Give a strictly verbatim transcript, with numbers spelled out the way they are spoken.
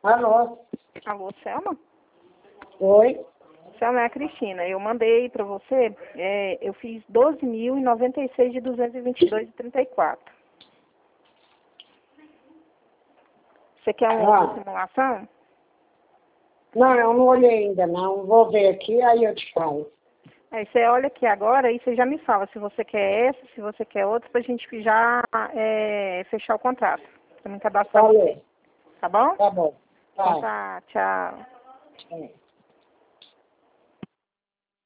Alô? Alô, Selma? Oi? Selma, é a Cristina. Eu mandei para você, é, eu fiz doze mil e noventa e seis de duzentos e vinte e dois e trinta e quatro. Você quer uma Ah. outra simulação? Não, eu não olhei ainda, não. Vou ver aqui, aí eu te falo. Aí você olha aqui agora e você já me fala se você quer essa, se você quer outra, pra gente já é, fechar o contrato. Pra me cadastrar Falou. você. Tá bom? Tá bom. Então Tá. tá, tchau. É.